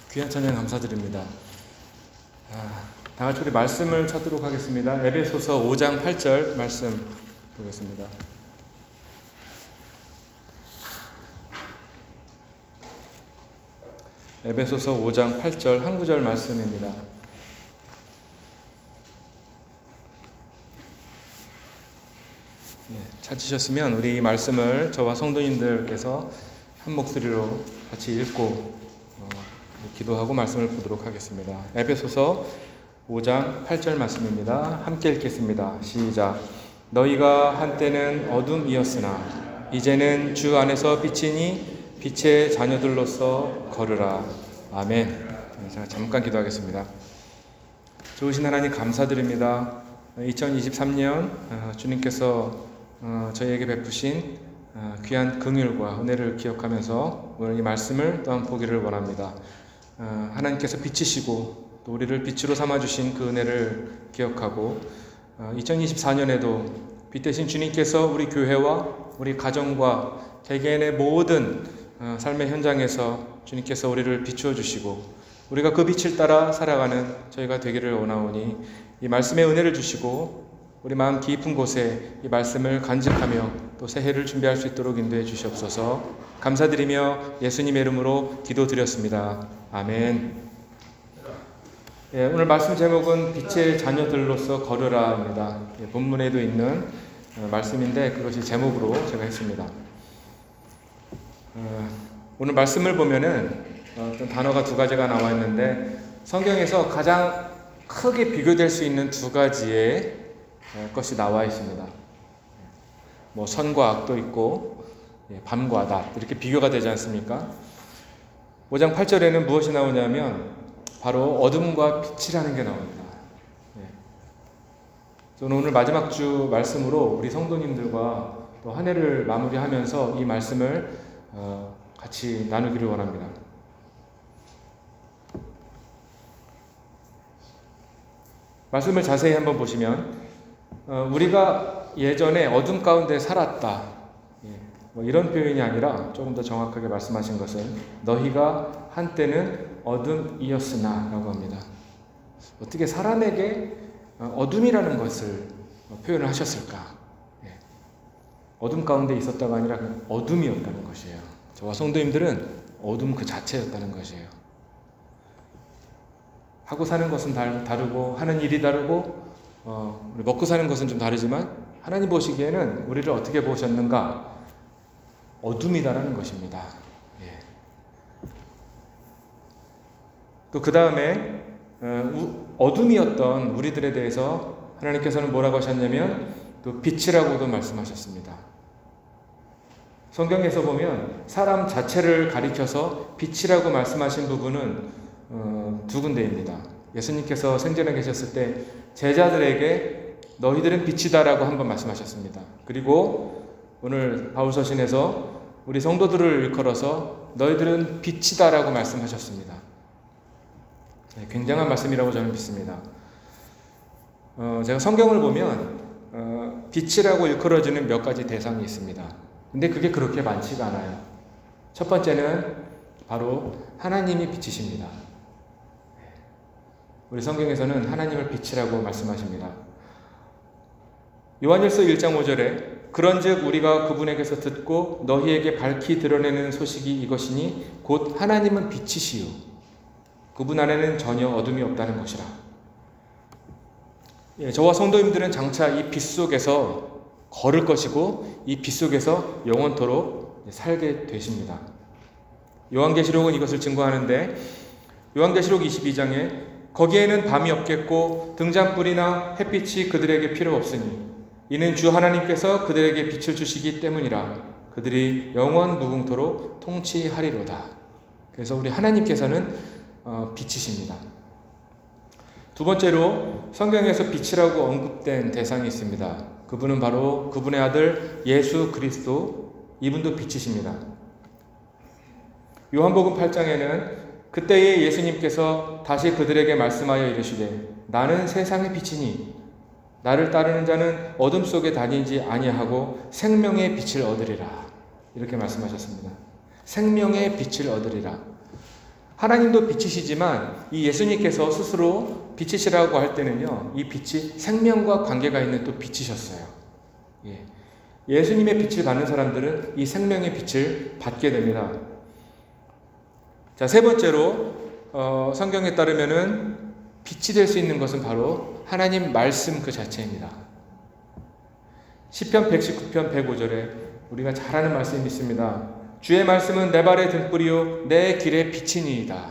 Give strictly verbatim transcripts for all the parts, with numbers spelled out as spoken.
귀한 찬양 감사드립니다. 아, 다 같이 우리 말씀을 찾도록 하겠습니다. 에베소서 오 장 팔 절 말씀 보겠습니다. 에베소서 오 장 팔 절 한 구절 말씀입니다. 네, 찾으셨으면 우리 이 말씀을 저와 성도님들께서 한 목소리로 같이 읽고 어, 기도하고 말씀을 보도록 하겠습니다. 에베소서 오 장 팔 절 말씀입니다. 함께 읽겠습니다. 시작. 너희가 한때는 어둠이었으나 이제는 주 안에서 빛이니 빛의 자녀들로서 걸으라. 아멘. 제가 잠깐 기도하겠습니다. 좋으신 하나님 감사드립니다. 이천이십삼 년 주님께서 저희에게 베푸신 귀한 긍휼과 은혜를 기억하면서 오늘 이 말씀을 또한 보기를 원합니다. 하나님께서 빛이시고 또 우리를 빛으로 삼아주신 그 은혜를 기억하고 이천이십사 년에도 빛 대신 주님께서 우리 교회와 우리 가정과 개개인의 모든 삶의 현장에서 주님께서 우리를 비추어 주시고 우리가 그 빛을 따라 살아가는 저희가 되기를 원하오니 이 말씀의 은혜를 주시고 우리 마음 깊은 곳에 이 말씀을 간직하며 또 새해를 준비할 수 있도록 인도해 주시옵소서. 감사드리며 예수님의 이름으로 기도드렸습니다. 아멘. 예, 오늘 말씀 제목은 빛의 자녀들로서 걸으라입니다. 예, 본문에도 있는 어, 말씀인데 그것이 제목으로 제가 했습니다. 어, 오늘 말씀을 보면은 어떤 단어가 두 가지가 나와 있는데 성경에서 가장 크게 비교될 수 있는 두 가지의 것이 나와 있습니다. 뭐 선과 악도 있고 밤과 낮 이렇게 비교가 되지 않습니까? 오 장 팔 절에는 무엇이 나오냐면 바로 어둠과 빛이라는 게 나옵니다. 저는 오늘 마지막 주 말씀으로 우리 성도님들과 또 한 해를 마무리하면서 이 말씀을 같이 나누기를 원합니다. 말씀을 자세히 한번 보시면 어, 우리가 예전에 어둠 가운데 살았다. 예, 뭐 이런 표현이 아니라 조금 더 정확하게 말씀하신 것은 너희가 한때는 어둠이었으나 라고 합니다. 어떻게 사람에게 어둠이라는 것을 표현을 하셨을까? 예, 어둠 가운데 있었다가 아니라 어둠이었다는 것이에요. 저와 성도님들은 어둠 그 자체였다는 것이에요. 하고 사는 것은 다르고 하는 일이 다르고 어, 우리 먹고 사는 것은 좀 다르지만 하나님 보시기에는 우리를 어떻게 보셨는가? 어둠이다라는 것입니다. 예. 또 그 다음에 어, 어둠이었던 우리들에 대해서 하나님께서는 뭐라고 하셨냐면 또 빛이라고도 말씀하셨습니다. 성경에서 보면 사람 자체를 가리켜서 빛이라고 말씀하신 부분은 어, 두 군데입니다. 예수님께서 생전에 계셨을 때 제자들에게 너희들은 빛이다라고 한번 말씀하셨습니다. 그리고 오늘 바울서신에서 우리 성도들을 일컬어서 너희들은 빛이다라고 말씀하셨습니다. 네, 굉장한 말씀이라고 저는 믿습니다. 어, 제가 성경을 보면 어, 빛이라고 일컬어지는 몇 가지 대상이 있습니다. 근데 그게 그렇게 많지가 않아요. 첫 번째는 바로 하나님이 빛이십니다. 우리 성경에서는 하나님을 빛이라고 말씀하십니다. 요한일서 일 장 오 절에 그런즉 우리가 그분에게서 듣고 너희에게 밝히 드러내는 소식이 이것이니 곧 하나님은 빛이시요 그분 안에는 전혀 어둠이 없다는 것이라. 예, 저와 성도님들은 장차 이 빛 속에서 걸을 것이고 이 빛 속에서 영원토록 살게 되십니다. 요한계시록은 이것을 증거하는데 요한계시록 이십이 장에 거기에는 밤이 없겠고 등잔불이나 햇빛이 그들에게 필요 없으니 이는 주 하나님께서 그들에게 빛을 주시기 때문이라. 그들이 영원 무궁토록 통치하리로다. 그래서 우리 하나님께서는 어, 빛이십니다. 두 번째로 성경에서 빛이라고 언급된 대상이 있습니다. 그분은 바로 그분의 아들 예수 그리스도, 이분도 빛이십니다. 요한복음 팔 장에는 그때에 예수님께서 다시 그들에게 말씀하여 이르시되 나는 세상의 빛이니 나를 따르는 자는 어둠 속에 다니지 아니하고 생명의 빛을 얻으리라. 이렇게 말씀하셨습니다. 생명의 빛을 얻으리라. 하나님도 빛이시지만 이 예수님께서 스스로 빛이시라고 할 때는요, 이 빛이 생명과 관계가 있는 또 빛이셨어요. 예. 예수님의 빛을 받는 사람들은 이 생명의 빛을 받게 됩니다. 자, 세 번째로 어, 성경에 따르면은 빛이 될 수 있는 것은 바로 하나님 말씀 그 자체입니다. 시편 백십구 편 백오 절에 우리가 잘 아는 말씀이 있습니다. 주의 말씀은 내 발의 등불이요 내 길의 빛이니이다.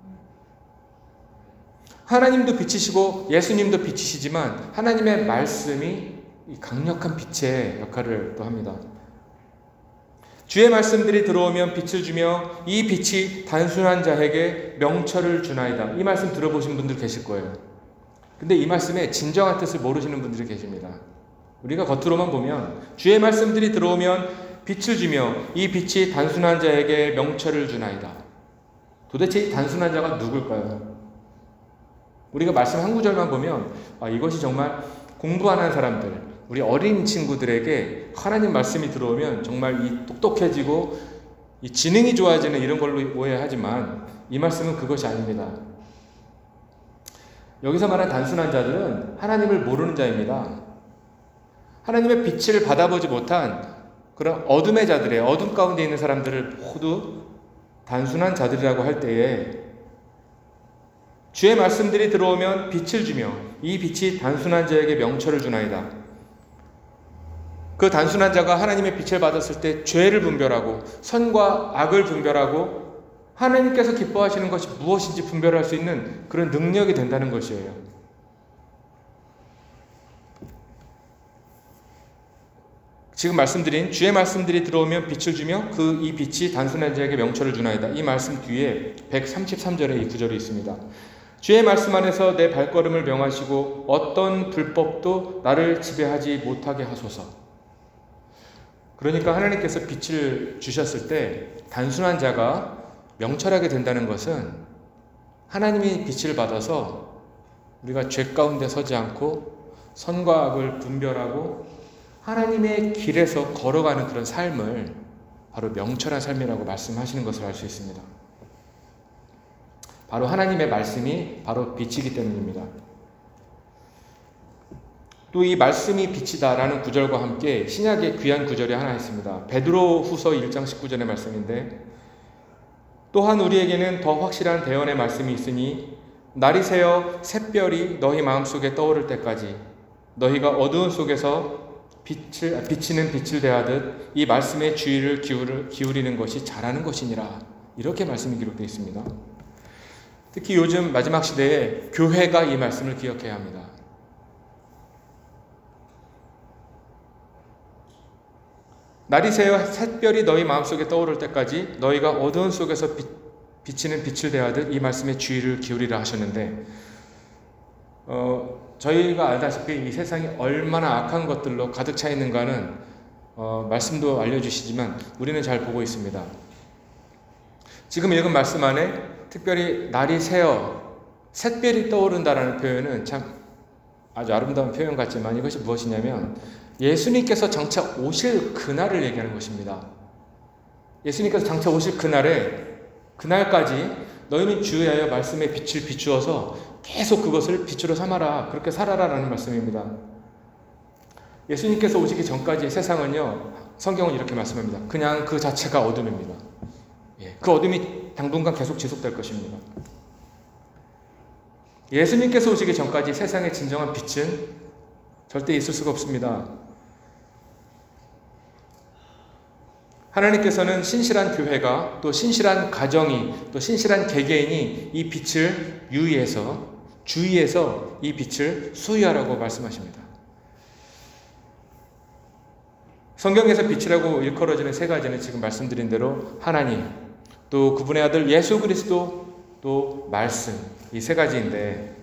하나님도 빛이시고 예수님도 빛이시지만 하나님의 말씀이 강력한 빛의 역할을 또 합니다. 주의 말씀들이 들어오면 빛을 주며 이 빛이 단순한 자에게 명철을 주나이다. 이 말씀 들어보신 분들 계실 거예요. 근데 이 말씀의 진정한 뜻을 모르시는 분들이 계십니다. 우리가 겉으로만 보면 주의 말씀들이 들어오면 빛을 주며 이 빛이 단순한 자에게 명철을 주나이다. 도대체 이 단순한 자가 누굴까요? 우리가 말씀 한 구절만 보면 아, 이것이 정말 공부 안 한 사람들, 우리 어린 친구들에게 하나님 말씀이 들어오면 정말 이 똑똑해지고 이 지능이 좋아지는 이런 걸로 오해하지만 이 말씀은 그것이 아닙니다. 여기서 말한 단순한 자들은 하나님을 모르는 자입니다. 하나님의 빛을 받아보지 못한 그런 어둠의 자들의 어둠 가운데 있는 사람들을 모두 단순한 자들이라고 할 때에 주의 말씀들이 들어오면 빛을 주며 이 빛이 단순한 자에게 명철을 주나이다. 그 단순한 자가 하나님의 빛을 받았을 때 죄를 분별하고 선과 악을 분별하고 하나님께서 기뻐하시는 것이 무엇인지 분별할 수 있는 그런 능력이 된다는 것이에요. 지금 말씀드린 주의 말씀들이 들어오면 빛을 주며 그 이 빛이 단순한 자에게 명철을 주나이다. 이 말씀 뒤에 백삼십삼 절에 이 구절이 있습니다. 주의 말씀 안에서 내 발걸음을 명하시고 어떤 불법도 나를 지배하지 못하게 하소서. 그러니까 하나님께서 빛을 주셨을 때 단순한 자가 명철하게 된다는 것은 하나님이 빛을 받아서 우리가 죄 가운데 서지 않고 선과 악을 분별하고 하나님의 길에서 걸어가는 그런 삶을 바로 명철한 삶이라고 말씀하시는 것을 알 수 있습니다. 바로 하나님의 말씀이 바로 빛이기 때문입니다. 또 이 말씀이 빛이다라는 구절과 함께 신약의 귀한 구절이 하나 있습니다. 베드로 후서 일 장 십구 절의 말씀인데 또한 우리에게는 더 확실한 대언의 말씀이 있으니 날이 새어 샛별이 너희 마음속에 떠오를 때까지 너희가 어두운 속에서 빛을, 비치는 빛을 대하듯 이 말씀의 주의를 기울을, 기울이는 것이 잘하는 것이니라. 이렇게 말씀이 기록되어 있습니다. 특히 요즘 마지막 시대에 교회가 이 말씀을 기억해야 합니다. 날이 새어 샛별이 너희 마음속에 떠오를 때까지 너희가 어두운 속에서 비, 비치는 빛을 대하듯 이 말씀에 주의를 기울이라 하셨는데 어, 저희가 알다시피 이 세상이 얼마나 악한 것들로 가득 차 있는가는 어, 말씀도 알려주시지만 우리는 잘 보고 있습니다. 지금 읽은 말씀 안에 특별히 날이 새어 샛별이 떠오른다라는 표현은 참 아주 아름다운 표현 같지만 이것이 무엇이냐면 예수님께서 장차 오실 그날을 얘기하는 것입니다. 예수님께서 장차 오실 그날에 그날까지 너희는 주의하여 말씀의 빛을 비추어서 계속 그것을 빛으로 삼아라. 그렇게 살아라라는 말씀입니다. 예수님께서 오시기 전까지 세상은요, 성경은 이렇게 말씀합니다. 그냥 그 자체가 어둠입니다. 예, 그 어둠이 당분간 계속 지속될 것입니다. 예수님께서 오시기 전까지 세상의 진정한 빛은 절대 있을 수가 없습니다. 하나님께서는 신실한 교회가 또 신실한 가정이 또 신실한 개개인이 이 빛을 유의해서 주의해서 이 빛을 소유하라고 말씀하십니다. 성경에서 빛이라고 일컬어지는 세 가지는 지금 말씀드린 대로 하나님, 또 그분의 아들 예수 그리스도, 또 말씀, 이 세 가지인데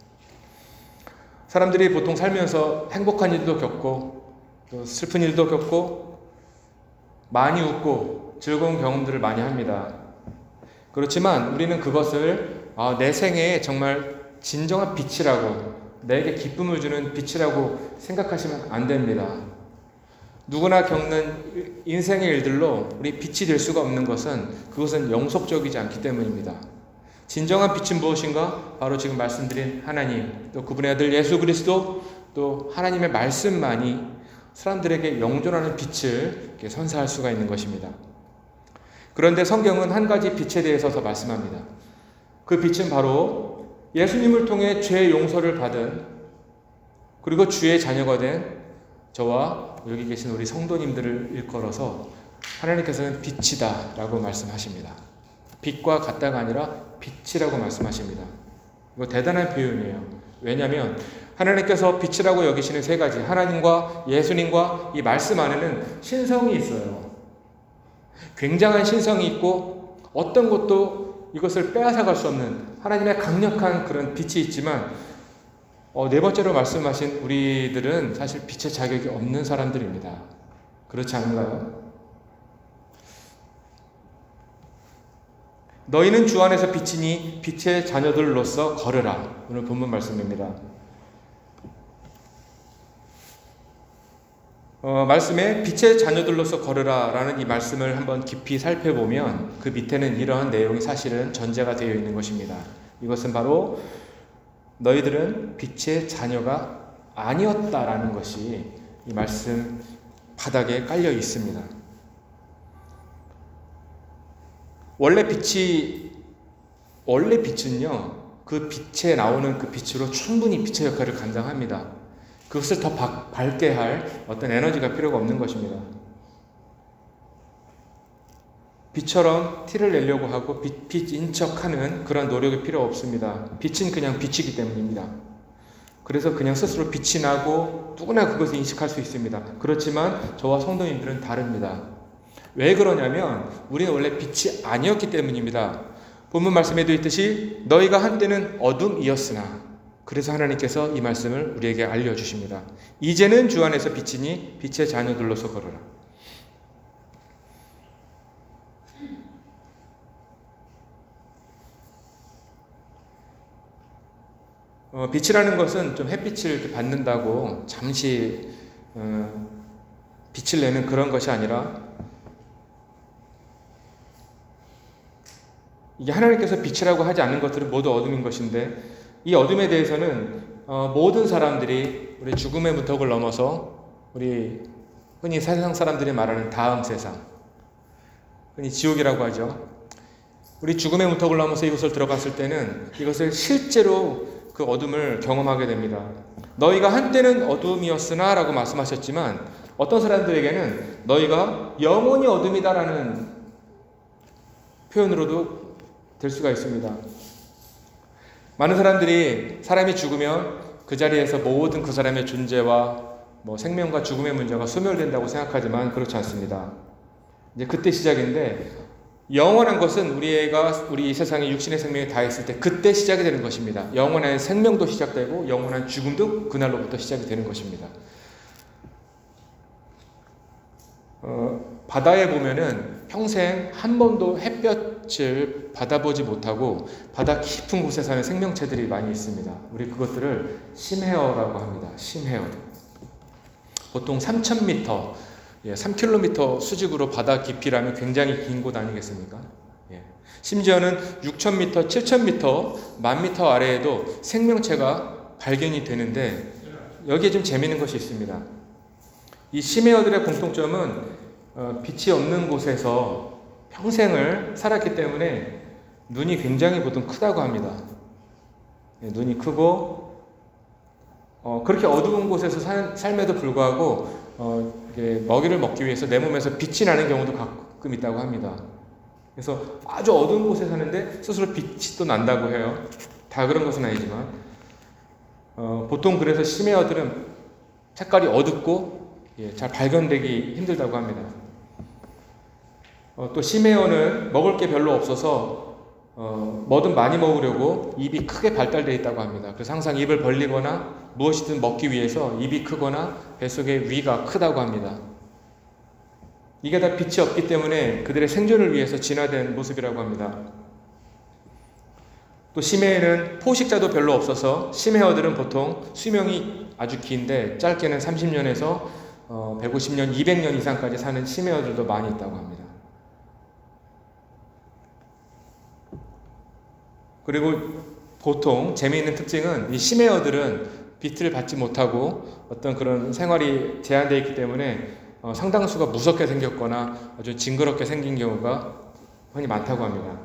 사람들이 보통 살면서 행복한 일도 겪고 또 슬픈 일도 겪고 많이 웃고 즐거운 경험들을 많이 합니다. 그렇지만 우리는 그것을 아, 내 생애에 정말 진정한 빛이라고 내게 기쁨을 주는 빛이라고 생각하시면 안 됩니다. 누구나 겪는 인생의 일들로 우리 빛이 될 수가 없는 것은 그것은 영속적이지 않기 때문입니다. 진정한 빛은 무엇인가? 바로 지금 말씀드린 하나님, 또 그분의 아들 예수 그리스도, 또 하나님의 말씀만이 사람들에게 영존하는 빛을 이렇게 선사할 수가 있는 것입니다. 그런데 성경은 한 가지 빛에 대해서 더 말씀합니다. 그 빛은 바로 예수님을 통해 죄 용서를 받은, 그리고 주의 자녀가 된 저와 여기 계신 우리 성도님들을 일컬어서 하나님께서는 빛이다 라고 말씀하십니다. 빛과 같다가 아니라 빛이라고 말씀하십니다. 이거 대단한 표현이에요. 왜냐하면 하나님께서 빛이라고 여기시는 세 가지, 하나님과 예수님과 이 말씀 안에는 신성이 있어요. 굉장한 신성이 있고 어떤 것도 이것을 빼앗아갈 수 없는 하나님의 강력한 그런 빛이 있지만, 어, 네 번째로 말씀하신 우리들은 사실 빛의 자격이 없는 사람들입니다. 그렇지 않은가요? 너희는 주 안에서 빛이니 빛의 자녀들로서 걸으라. 오늘 본문 말씀입니다. 어, 말씀에 빛의 자녀들로서 걸으라 라는 이 말씀을 한번 깊이 살펴보면 그 밑에는 이러한 내용이 사실은 전제가 되어 있는 것입니다. 이것은 바로 너희들은 빛의 자녀가 아니었다라는 것이 이 말씀 바닥에 깔려 있습니다. 원래 빛이, 원래 빛은요, 그 빛에 나오는 그 빛으로 충분히 빛의 역할을 감당합니다. 그것을 더 바, 밝게 할 어떤 에너지가 필요가 없는 것입니다. 빛처럼 티를 내려고 하고 빛, 빛인 척하는 그런 노력이 필요 없습니다. 빛은 그냥 빛이기 때문입니다. 그래서 그냥 스스로 빛이 나고 누구나 그것을 인식할 수 있습니다. 그렇지만 저와 성도님들은 다릅니다. 왜 그러냐면 우리는 원래 빛이 아니었기 때문입니다. 본문 말씀에도 있듯이 너희가 한때는 어둠이었으나, 그래서 하나님께서 이 말씀을 우리에게 알려주십니다. 이제는 주 안에서 빛이니 빛의 자녀들로서 걸어라. 어, 빛이라는 것은 좀 햇빛을 이렇게 받는다고 잠시 어, 빛을 내는 그런 것이 아니라, 이게 하나님께서 빛이라고 하지 않는 것들은 모두 어둠인 것인데, 이 어둠에 대해서는 어, 모든 사람들이 우리 죽음의 문턱을 넘어서 우리 흔히 세상 사람들이 말하는 다음 세상, 흔히 지옥이라고 하죠. 우리 죽음의 문턱을 넘어서 이곳을 들어갔을 때는 이것을 실제로 그 어둠을 경험하게 됩니다. 너희가 한때는 어둠이었으나 라고 말씀하셨지만, 어떤 사람들에게는 너희가 영원히 어둠이다라는 표현으로도 될 수가 있습니다. 많은 사람들이 사람이 죽으면 그 자리에서 모든 그 사람의 존재와 뭐 생명과 죽음의 문제가 소멸된다고 생각하지만 그렇지 않습니다. 이제 그때 시작인데, 영원한 것은 우리가 우리 이 세상에 육신의 생명이 다했을 때 그때 시작이 되는 것입니다. 영원한 생명도 시작되고 영원한 죽음도 그날로부터 시작이 되는 것입니다. 어, 바다에 보면은 평생 한 번도 햇볕을 받아보지 못하고 바다 깊은 곳에 사는 생명체들이 많이 있습니다. 우리 그것들을 심해어라고 합니다. 심해어. 보통 삼천 미터, 예, 삼 킬로미터 수직으로 바다 깊이라면 굉장히 긴 곳 아니겠습니까? 예. 심지어는 육천 미터, 칠천 미터, 만 미터 아래에도 생명체가 발견이 되는데, 여기에 좀 재미있는 것이 있습니다. 이 심해어들의 공통점은 어, 빛이 없는 곳에서 평생을 살았기 때문에 눈이 굉장히 보통 크다고 합니다. 예, 눈이 크고 어, 그렇게 어두운 곳에서 살, 삶에도 불구하고 어, 이게 먹이를 먹기 위해서 내 몸에서 빛이 나는 경우도 가끔 있다고 합니다. 그래서 아주 어두운 곳에 사는데 스스로 빛이 또 난다고 해요. 다 그런 것은 아니지만 어, 보통 그래서 심해어들은 색깔이 어둡고 예, 잘 발견되기 힘들다고 합니다. 어, 또 심해어는 먹을 게 별로 없어서 어, 뭐든 많이 먹으려고 입이 크게 발달되어 있다고 합니다. 그래서 항상 입을 벌리거나 무엇이든 먹기 위해서 입이 크거나 뱃속의 위가 크다고 합니다. 이게 다 빛이 없기 때문에 그들의 생존을 위해서 진화된 모습이라고 합니다. 또 심해에는 포식자도 별로 없어서 심해어들은 보통 수명이 아주 긴데 짧게는 삼십 년에서 어, 백오십 년, 이백 년 이상까지 사는 심해어들도 많이 있다고 합니다. 그리고 보통 재미있는 특징은 이 심해어들은 빛을 받지 못하고 어떤 그런 생활이 제한되어 있기 때문에 어, 상당수가 무섭게 생겼거나 아주 징그럽게 생긴 경우가 흔히 많다고 합니다.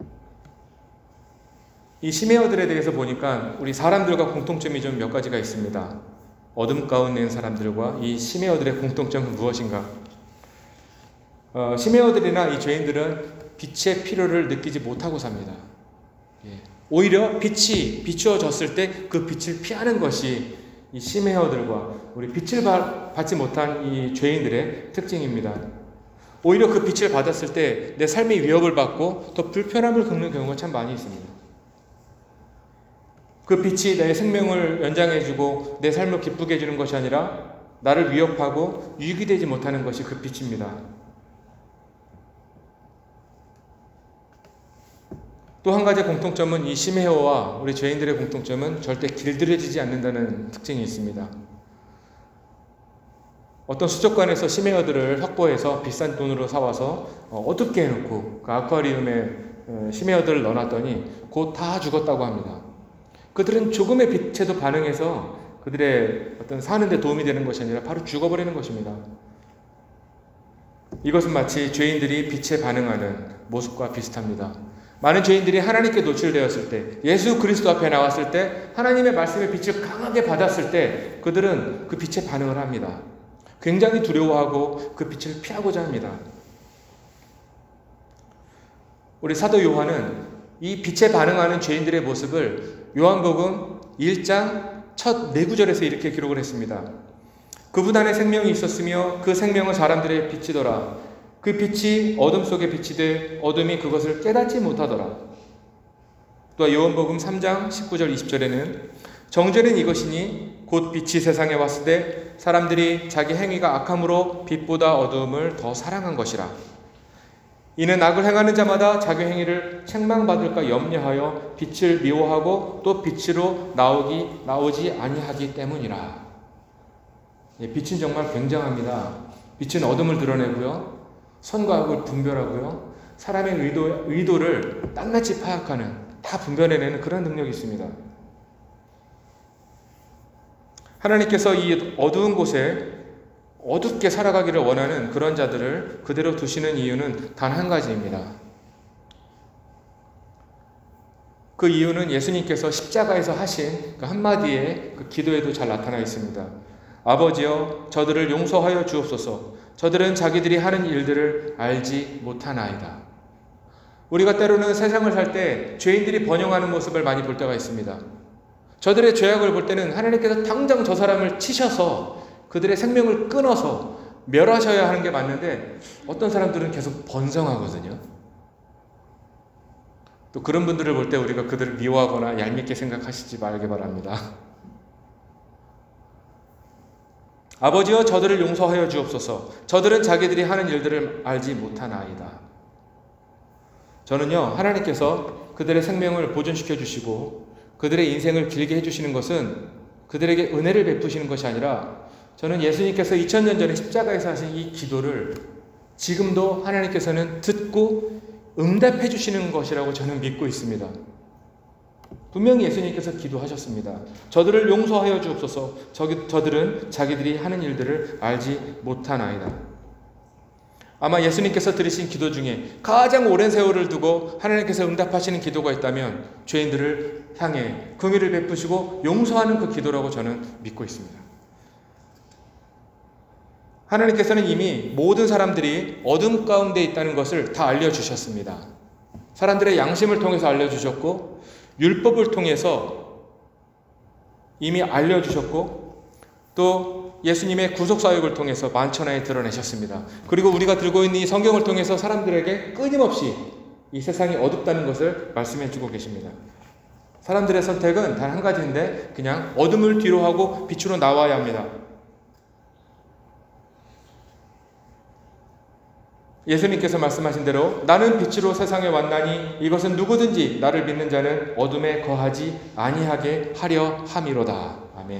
이 심해어들에 대해서 보니까 우리 사람들과 공통점이 좀 몇 가지가 있습니다. 어둠 가운데 있는 사람들과 이 심해어들의 공통점은 무엇인가? 어, 심해어들이나 이 죄인들은 빛의 필요를 느끼지 못하고 삽니다. 예. 오히려 빛이 비추어졌을 때 그 빛을 피하는 것이 이 심해어들과 우리 빛을 받지 못한 이 죄인들의 특징입니다. 오히려 그 빛을 받았을 때 내 삶의 위협을 받고 더 불편함을 겪는 경우가 참 많이 있습니다. 그 빛이 내 생명을 연장해주고 내 삶을 기쁘게 해주는 것이 아니라 나를 위협하고 유익이 되지 못하는 것이 그 빛입니다. 또 한 가지 공통점은 이 심해어와 우리 죄인들의 공통점은 절대 길들여지지 않는다는 특징이 있습니다. 어떤 수족관에서 심해어들을 확보해서 비싼 돈으로 사와서 어둡게 해놓고 그 아쿠아리움에 심해어들을 넣어놨더니 곧 다 죽었다고 합니다. 그들은 조금의 빛에도 반응해서 그들의 어떤 사는 데 도움이 되는 것이 아니라 바로 죽어버리는 것입니다. 이것은 마치 죄인들이 빛에 반응하는 모습과 비슷합니다. 많은 죄인들이 하나님께 노출되었을 때, 예수 그리스도 앞에 나왔을 때, 하나님의 말씀의 빛을 강하게 받았을 때 그들은 그 빛에 반응을 합니다. 굉장히 두려워하고 그 빛을 피하고자 합니다. 우리 사도 요한은 이 빛에 반응하는 죄인들의 모습을 요한복음 일 장 첫 네 구절에서 이렇게 기록을 했습니다. 그분 안에 생명이 있었으며 그 생명은 사람들의 빛이더라. 그 빛이 어둠 속에 비치되 어둠이 그것을 깨닫지 못하더라. 또 요한복음 삼 장 십구 절 이십 절에는 정죄는 이것이니 곧 빛이 세상에 왔을 때 사람들이 자기 행위가 악함으로 빛보다 어두움을 더 사랑한 것이라. 이는 악을 행하는 자마다 자기 행위를 책망받을까 염려하여 빛을 미워하고 또 빛으로 나오기 나오지 아니하기 때문이라. 예, 빛은 정말 굉장합니다. 빛은 어둠을 드러내고요, 선과 악을 분별하고요, 사람의 의도, 의도를 낱낱이 파악하는, 다 분별해내는 그런 능력이 있습니다. 하나님께서 이 어두운 곳에 어둡게 살아가기를 원하는 그런 자들을 그대로 두시는 이유는 단 한 가지입니다. 그 이유는 예수님께서 십자가에서 하신 그 한마디의 그 기도에도 잘 나타나 있습니다. 아버지여, 저들을 용서하여 주옵소서. 저들은 자기들이 하는 일들을 알지 못하나이다. 우리가 때로는 세상을 살 때 죄인들이 번영하는 모습을 많이 볼 때가 있습니다. 저들의 죄악을 볼 때는 하나님께서 당장 저 사람을 치셔서 그들의 생명을 끊어서 멸하셔야 하는 게 맞는데 어떤 사람들은 계속 번성하거든요. 또 그런 분들을 볼 때 우리가 그들을 미워하거나 얄밉게 생각하시지 말기 바랍니다. 아버지여, 저들을 용서하여 주옵소서. 저들은 자기들이 하는 일들을 알지 못하나이다. 저는요, 하나님께서 그들의 생명을 보존시켜 주시고 그들의 인생을 길게 해주시는 것은 그들에게 은혜를 베푸시는 것이 아니라, 저는 예수님께서 이천 년 전에 십자가에서 하신 이 기도를 지금도 하나님께서는 듣고 응답해 주시는 것이라고 저는 믿고 있습니다. 분명히 예수님께서 기도하셨습니다. 저들을 용서하여 주옵소서. 저기, 저들은 자기들이 하는 일들을 알지 못하나이다. 아마 예수님께서 들으신 기도 중에 가장 오랜 세월을 두고 하나님께서 응답하시는 기도가 있다면 죄인들을 향해 긍휼을 베푸시고 용서하는 그 기도라고 저는 믿고 있습니다. 하나님께서는 이미 모든 사람들이 어둠 가운데 있다는 것을 다 알려주셨습니다. 사람들의 양심을 통해서 알려주셨고 율법을 통해서 이미 알려주셨고 또 예수님의 구속사역을 통해서 만천하에 드러내셨습니다. 그리고 우리가 들고 있는 이 성경을 통해서 사람들에게 끊임없이 이 세상이 어둡다는 것을 말씀해주고 계십니다. 사람들의 선택은 단 한 가지인데 그냥 어둠을 뒤로 하고 빛으로 나와야 합니다. 예수님께서 말씀하신 대로 나는 빛으로 세상에 왔나니 이것은 누구든지 나를 믿는 자는 어둠에 거하지 아니하게 하려 함이로다. 아멘.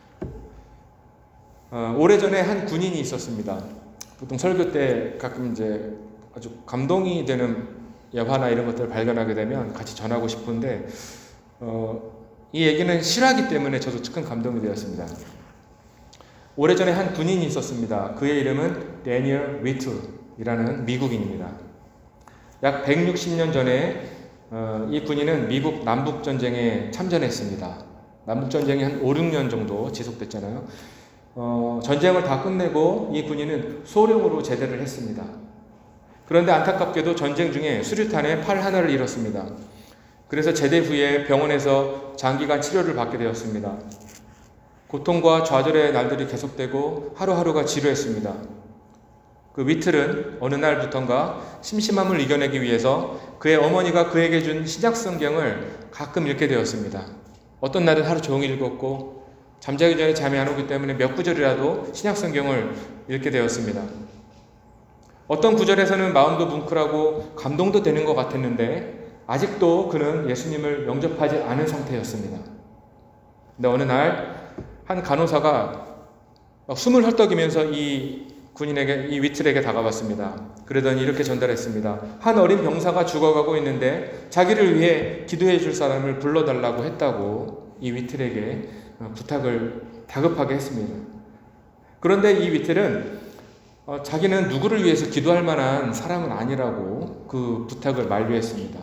어, 오래전에 한 군인이 있었습니다. 보통 설교 때 가끔 이제 아주 감동이 되는 여화나 이런 것들을 발견하게 되면 같이 전하고 싶은데 어, 이 얘기는 실화기 때문에 저도 큰 감동이 되었습니다. 오래전에 한 군인이 있었습니다. 그의 이름은 데니얼 위투이라는 미국인입니다. 약 백육십 년 전에 어, 이 군인은 미국 남북전쟁에 참전했습니다. 남북전쟁이 한 오, 육 년 정도 지속됐잖아요. 어, 전쟁을 다 끝내고 이 군인은 소령으로 제대를 했습니다. 그런데 안타깝게도 전쟁 중에 수류탄에 팔 하나를 잃었습니다. 그래서 제대 후에 병원에서 장기간 치료를 받게 되었습니다. 고통과 좌절의 날들이 계속되고 하루하루가 지루했습니다. 그 위틀은 어느 날부턴가 심심함을 이겨내기 위해서 그의 어머니가 그에게 준 신약 성경을 가끔 읽게 되었습니다. 어떤 날은 하루 종일 읽었고 잠자기 전에 잠이 안 오기 때문에 몇 구절이라도 신약 성경을 읽게 되었습니다. 어떤 구절에서는 마음도 뭉클하고 감동도 되는 것 같았는데 아직도 그는 예수님을 영접하지 않은 상태였습니다. 근데 어느 날 한 간호사가 숨을 헐떡이면서 이 군인에게, 이 위틀에게 다가왔습니다. 그러더니 이렇게 전달했습니다. 한 어린 병사가 죽어가고 있는데 자기를 위해 기도해 줄 사람을 불러달라고 했다고 이 위틀에게 부탁을 다급하게 했습니다. 그런데 이 위틀은 어, 자기는 누구를 위해서 기도할 만한 사람은 아니라고 그 부탁을 만류했습니다.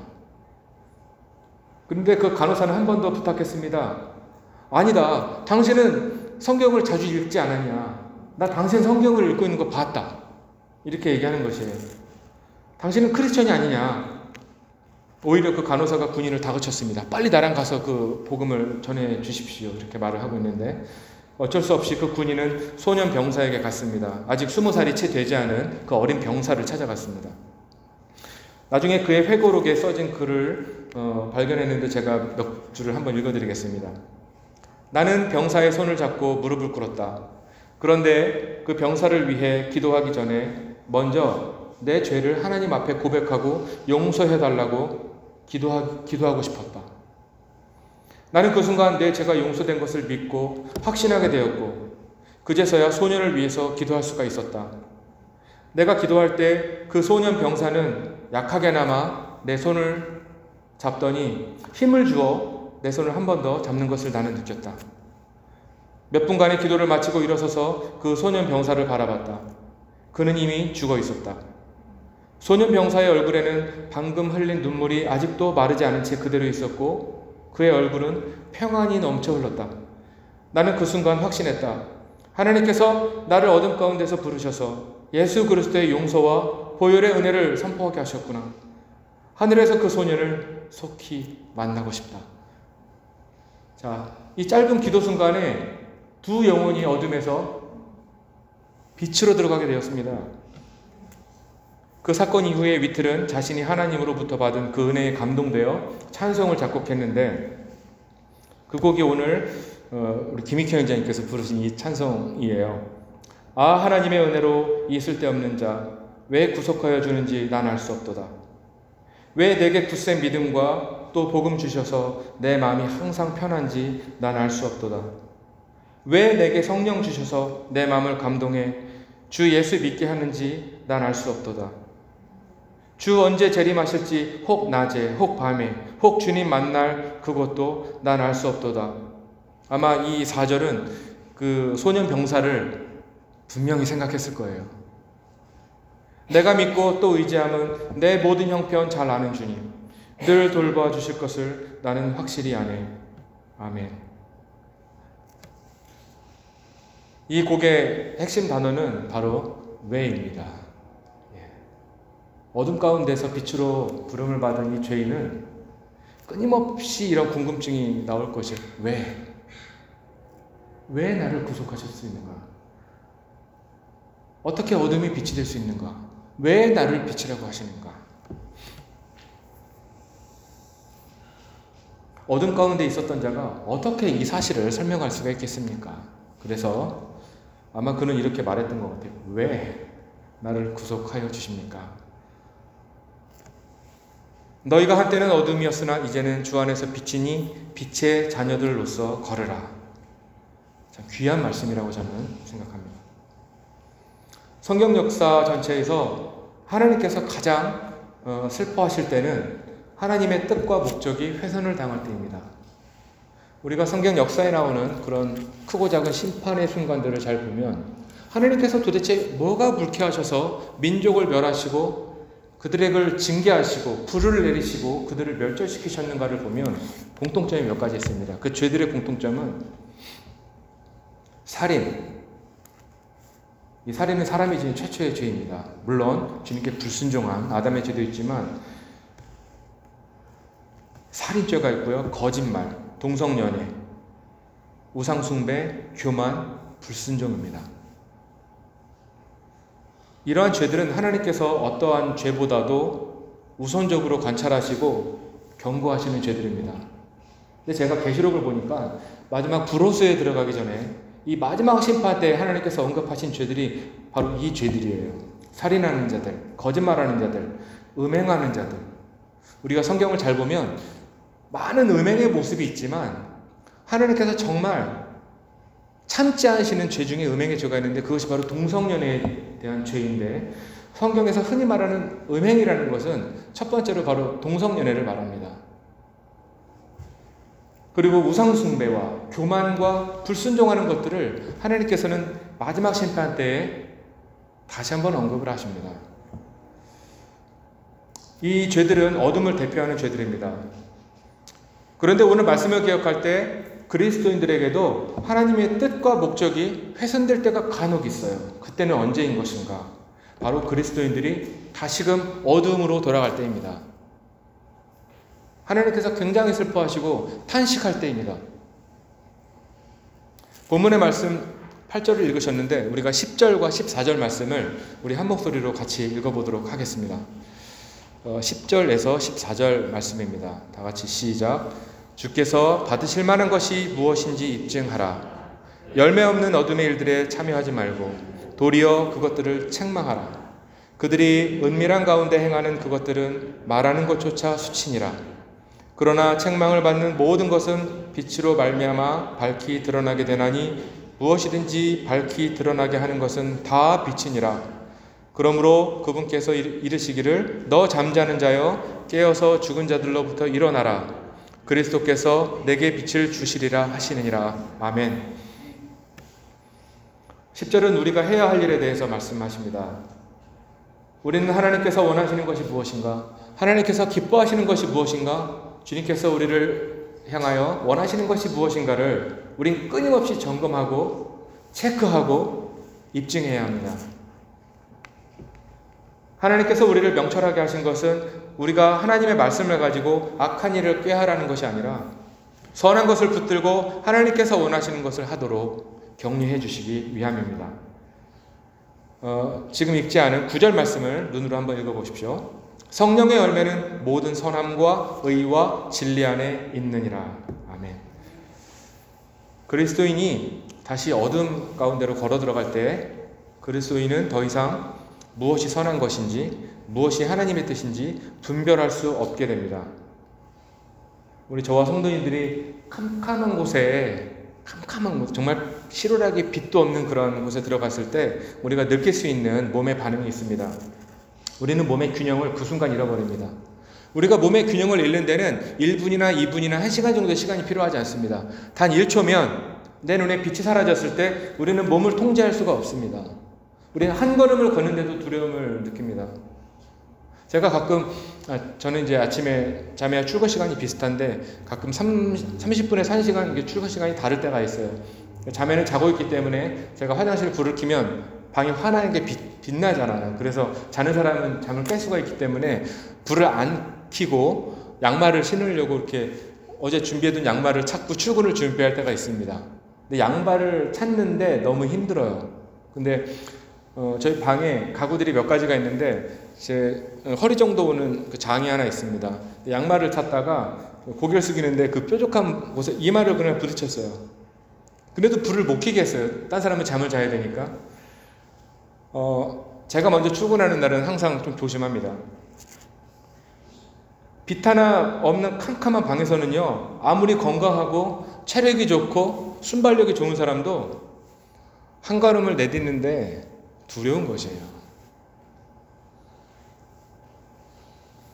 그런데 그 간호사는 한 번 더 부탁했습니다. 아니다. 당신은 성경을 자주 읽지 않았냐? 나 당신 성경을 읽고 있는 거 봤다. 이렇게 얘기하는 것이에요. 당신은 크리스천이 아니냐? 오히려 그 간호사가 군인을 다그쳤습니다. 빨리 나랑 가서 그 복음을 전해 주십시오. 이렇게 말을 하고 있는데 어쩔 수 없이 그 군인은 소년 병사에게 갔습니다. 아직 스무 살이 채 되지 않은 그 어린 병사를 찾아갔습니다. 나중에 그의 회고록에 써진 글을 어, 발견했는데 제가 몇 줄을 한번 읽어드리겠습니다. 나는 병사의 손을 잡고 무릎을 꿇었다. 그런데 그 병사를 위해 기도하기 전에 먼저 내 죄를 하나님 앞에 고백하고 용서해달라고 기도하, 기도하고 싶었다. 나는 그 순간 내 죄가 용서된 것을 믿고 확신하게 되었고 그제서야 소년을 위해서 기도할 수가 있었다. 내가 기도할 때 그 소년 병사는 약하게나마 내 손을 잡더니 힘을 주어 내 손을 한 번 더 잡는 것을 나는 느꼈다. 몇 분간의 기도를 마치고 일어서서 그 소년 병사를 바라봤다. 그는 이미 죽어 있었다. 소년 병사의 얼굴에는 방금 흘린 눈물이 아직도 마르지 않은 채 그대로 있었고 그의 얼굴은 평안이 넘쳐 흘렀다. 나는 그 순간 확신했다. 하나님께서 나를 어둠 가운데서 부르셔서 예수 그리스도의 용서와 보혈의 은혜를 선포하게 하셨구나. 하늘에서 그 소년을 속히 만나고 싶다. 자, 이 짧은 기도 순간에 두 영혼이 어둠에서 빛으로 들어가게 되었습니다. 그 사건 이후에 위틀은 자신이 하나님으로부터 받은 그 은혜에 감동되어 찬송을 작곡했는데 그 곡이 오늘 어, 우리 김익현 원장님께서 부르신 이 찬송이에요. 아, 하나님의 은혜로 이 쓸데없는 자 왜 구속하여 주는지 난 알 수 없도다. 왜 내게 굳센 믿음과 또 복음 주셔서 내 마음이 항상 편한지 난 알 수 없도다. 왜 내게 성령 주셔서 내 마음을 감동해 주 예수 믿게 하는지 난 알 수 없도다. 주 언제 재림하실지 혹 낮에 혹 밤에 혹 주님 만날 그것도 난 알 수 없도다. 아마 이 사 절은 그 소년 병사를 분명히 생각했을 거예요. 내가 믿고 또 의지함은 내 모든 형편 잘 아는 주님 늘 돌봐 주실 것을 나는 확실히 아네. 아멘. 이 곡의 핵심 단어는 바로 왜입니다. 예. 어둠 가운데서 빛으로 부름을 받은 이 죄인은 끊임없이 이런 궁금증이 나올 것이에요. 왜? 왜 나를 구속하실 수 있는가? 어떻게 어둠이 빛이 될 수 있는가? 왜 나를 빛이라고 하시는가? 어둠 가운데 있었던 자가 어떻게 이 사실을 설명할 수가 있겠습니까? 그래서 아마 그는 이렇게 말했던 것 같아요. 왜 나를 구속하여 주십니까? 너희가 한때는 어둠이었으나 이제는 주 안에서 빛이니 빛의 자녀들로서 걸으라. 참 귀한 말씀이라고 저는 생각합니다. 성경 역사 전체에서 하나님께서 가장 어, 슬퍼하실 때는 하나님의 뜻과 목적이 훼손을 당할 때입니다. 우리가 성경 역사에 나오는 그런 크고 작은 심판의 순간들을 잘 보면 하나님께서 도대체 뭐가 불쾌하셔서 민족을 멸하시고 그들을 징계하시고 불을 내리시고 그들을 멸절시키셨는가를 보면 공통점이 몇 가지 있습니다. 그 죄들의 공통점은 살인. 이 살인은 사람이 지은 최초의 죄입니다. 물론 주님께 불순종한 아담의 죄도 있지만 살인죄가 있고요. 거짓말, 동성연애, 우상숭배, 교만, 불순종입니다. 이러한 죄들은 하나님께서 어떠한 죄보다도 우선적으로 관찰하시고 경고하시는 죄들입니다. 근데 제가 계시록을 보니까 마지막 불호수에 들어가기 전에 이 마지막 심판 때 하나님께서 언급하신 죄들이 바로 이 죄들이에요. 살인하는 자들, 거짓말하는 자들, 음행하는 자들. 우리가 성경을 잘 보면 많은 음행의 모습이 있지만 하나님께서 정말 참지 않으시는 죄 중에 음행의 죄가 있는데 그것이 바로 동성연애에 대한 죄인데 성경에서 흔히 말하는 음행이라는 것은 첫 번째로 바로 동성연애를 말합니다. 그리고 우상숭배와 교만과 불순종하는 것들을 하나님께서는 마지막 심판 때에 다시 한번 언급을 하십니다. 이 죄들은 어둠을 대표하는 죄들입니다. 그런데 오늘 말씀을 기억할 때 그리스도인들에게도 하나님의 뜻과 목적이 훼손될 때가 간혹 있어요. 그때는 언제인 것인가? 바로 그리스도인들이 다시금 어둠으로 돌아갈 때입니다. 하나님께서 굉장히 슬퍼하시고 탄식할 때입니다. 본문의 말씀 팔 절을 읽으셨는데 우리가 십 절과 십사 절 말씀을 우리 한 목소리로 같이 읽어보도록 하겠습니다. 어, 십 절에서 십사 절 말씀입니다. 다 같이 시작. 주께서 받으실 만한 것이 무엇인지 입증하라. 열매 없는 어둠의 일들에 참여하지 말고 도리어 그것들을 책망하라. 그들이 은밀한 가운데 행하는 그것들은 말하는 것조차 수치니라. 그러나 책망을 받는 모든 것은 빛으로 말미암아 밝히 드러나게 되나니 무엇이든지 밝히 드러나게 하는 것은 다 빛이니라. 그러므로 그분께서 이르시기를 너 잠자는 자여 깨어서 죽은 자들로부터 일어나라. 그리스도께서 내게 빛을 주시리라 하시느니라. 아멘. 십 절은 우리가 해야 할 일에 대해서 말씀하십니다. 우리는 하나님께서 원하시는 것이 무엇인가? 하나님께서 기뻐하시는 것이 무엇인가? 주님께서 우리를 향하여 원하시는 것이 무엇인가를 우린 끊임없이 점검하고 체크하고 입증해야 합니다. 하나님께서 우리를 명철하게 하신 것은 우리가 하나님의 말씀을 가지고 악한 일을 꾀하라는 것이 아니라 선한 것을 붙들고 하나님께서 원하시는 것을 하도록 격려해 주시기 위함입니다. 어, 지금 읽지 않은 구 절 말씀을 눈으로 한번 읽어보십시오. 성령의 열매는 모든 선함과 의와 진리 안에 있느니라. 아멘. 그리스도인이 다시 어둠 가운데로 걸어 들어갈 때 그리스도인은 더 이상 무엇이 선한 것인지 무엇이 하나님의 뜻인지 분별할 수 없게 됩니다. 우리 저와 성도님들이 캄캄한 곳에 캄캄한 곳, 정말 실오라기 빛도 없는 그런 곳에 들어갔을 때 우리가 느낄 수 있는 몸의 반응이 있습니다. 우리는 몸의 균형을 그 순간 잃어버립니다. 우리가 몸의 균형을 잃는 데는 일 분이나 이 분이나 한 시간 정도의 시간이 필요하지 않습니다. 단 일 초면 내 눈에 빛이 사라졌을 때 우리는 몸을 통제할 수가 없습니다. 우리는 한 걸음을 걷는데도 두려움을 느낍니다. 제가 가끔 아, 저는 이제 아침에 자매와 출근 시간이 비슷한데 가끔 삼십 분에서 한 시간 출근 시간이 다를 때가 있어요. 자매는 자고 있기 때문에 제가 화장실 불을 켜면 방이 환하게 게 빛, 빛나잖아요. 그래서 자는 사람은 잠을 깰 수가 있기 때문에 불을 안 켜고 양말을 신으려고 이렇게 어제 준비해둔 양말을 찾고 출근을 준비할 때가 있습니다. 근데 양말을 찾는데 너무 힘들어요. 근데 어, 저희 방에 가구들이 몇 가지가 있는데 제 허리 정도 오는 그 장이 하나 있습니다. 양말을 찾다가 고개를 숙이는데 그 뾰족한 곳에 이마를 그냥 부딪혔어요. 그래도 불을 못 켜게 했어요. 딴 사람은 잠을 자야 되니까. 어, 제가 먼저 출근하는 날은 항상 좀 조심합니다. 빛 하나 없는 캄캄한 방에서는요, 아무리 건강하고 체력이 좋고 순발력이 좋은 사람도 한 걸음을 내딛는데 두려운 것이에요.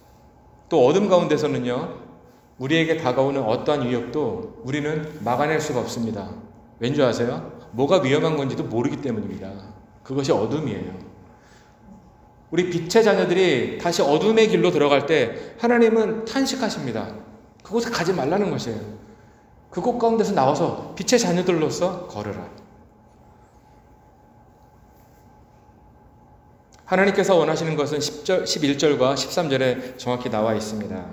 또 어둠 가운데서는요, 우리에게 다가오는 어떠한 위협도 우리는 막아낼 수가 없습니다. 왠지 아세요? 뭐가 위험한 건지도 모르기 때문입니다. 그것이 어둠이에요. 우리 빛의 자녀들이 다시 어둠의 길로 들어갈 때 하나님은 탄식하십니다. 그곳에 가지 말라는 것이에요. 그곳 가운데서 나와서 빛의 자녀들로서 걸으라. 하나님께서 원하시는 것은 십 절, 십일 절과 십삼 절에 정확히 나와 있습니다.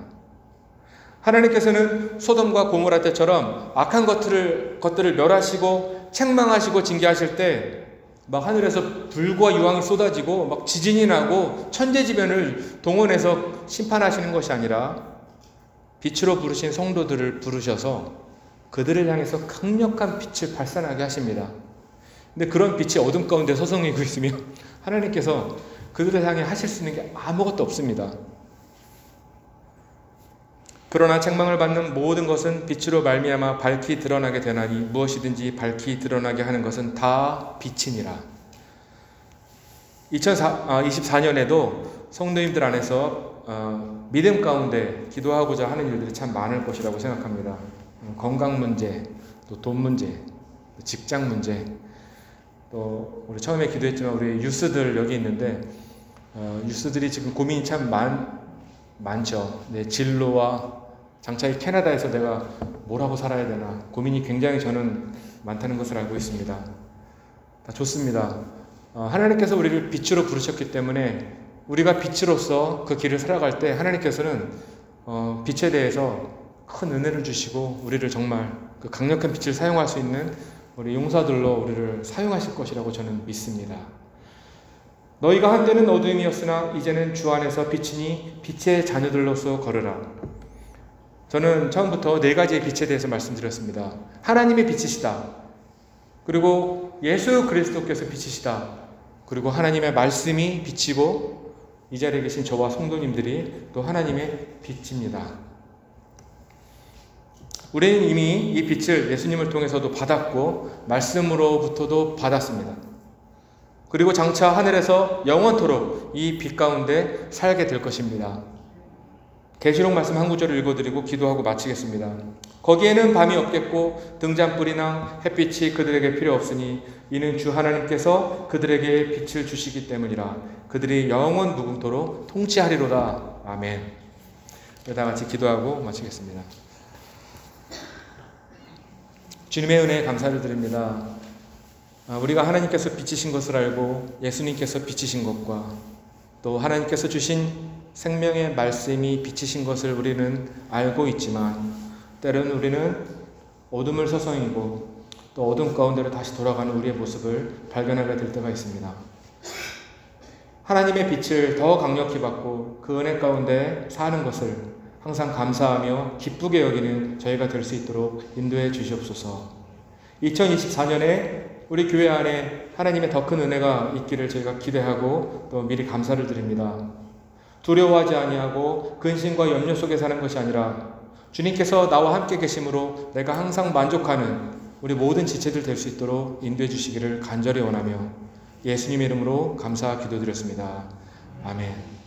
하나님께서는 소돔과 고모라 때처럼 악한 것들을, 것들을 멸하시고 책망하시고 징계하실 때 막 하늘에서 불과 유황이 쏟아지고 막 지진이 나고 천재지변을 동원해서 심판하시는 것이 아니라 빛으로 부르신 성도들을 부르셔서 그들을 향해서 강력한 빛을 발산하게 하십니다. 근데 그런 빛이 어둠 가운데 서성이고 있으면 하나님께서 그들을 향해 하실 수 있는 게 아무것도 없습니다. 그러나 책망을 받는 모든 것은 빛으로 말미암아 밝히 드러나게 되나니 무엇이든지 밝히 드러나게 하는 것은 다 빛이니라. 이천이십사 년에도 성도님들 안에서 어, 믿음 가운데 기도하고자 하는 일들이 참 많을 것이라고 생각합니다. 건강 문제, 또 돈 문제, 또 직장 문제, 또 우리 처음에 기도했지만 우리 유스들 여기 있는데 어, 유스들이 지금 고민이 참 많, 많죠. 내 진로와 장차 이 캐나다에서 내가 뭘 하고 살아야 되나 고민이 굉장히 저는 많다는 것을 알고 있습니다. 다 좋습니다. 어, 하나님께서 우리를 빛으로 부르셨기 때문에 우리가 빛으로서 그 길을 살아갈 때 하나님께서는 어, 빛에 대해서 큰 은혜를 주시고 우리를 정말 그 강력한 빛을 사용할 수 있는 우리 용사들로 우리를 사용하실 것이라고 저는 믿습니다. 너희가 한때는 어둠이었으나 이제는 주 안에서 빛이니 빛의 자녀들로서 걸으라. 저는 처음부터 네 가지의 빛에 대해서 말씀드렸습니다. 하나님의 빛이시다. 그리고 예수 그리스도께서 빛이시다. 그리고 하나님의 말씀이 빛이고 이 자리에 계신 저와 성도님들이 또 하나님의 빛입니다. 우리는 이미 이 빛을 예수님을 통해서도 받았고 말씀으로부터도 받았습니다. 그리고 장차 하늘에서 영원토록 이 빛 가운데 살게 될 것입니다. 계시록 말씀 한 구절을 읽어드리고 기도하고 마치겠습니다. 거기에는 밤이 없겠고 등잔불이나 햇빛이 그들에게 필요 없으니 이는 주 하나님께서 그들에게 빛을 주시기 때문이라. 그들이 영원 무궁토록 통치하리로다. 아멘. 다 같이 기도하고 마치겠습니다. 주님의 은혜에 감사를 드립니다. 우리가 하나님께서 빛이신 것을 알고 예수님께서 빛이신 것과 또 하나님께서 주신 생명의 말씀이 빛이신 것을 우리는 알고 있지만 때로는 우리는 어둠을 서성이고 또 어둠 가운데로 다시 돌아가는 우리의 모습을 발견하게 될 때가 있습니다. 하나님의 빛을 더 강력히 받고 그 은혜 가운데 사는 것을 항상 감사하며 기쁘게 여기는 저희가 될 수 있도록 인도해 주시옵소서. 이천이십사 년에 우리 교회 안에 하나님의 더 큰 은혜가 있기를 저희가 기대하고 또 미리 감사를 드립니다. 두려워하지 아니하고 근심과 염려 속에 사는 것이 아니라 주님께서 나와 함께 계심으로 내가 항상 만족하는 우리 모든 지체들 될 수 있도록 인도해 주시기를 간절히 원하며 예수님의 이름으로 감사 기도드렸습니다. 아멘.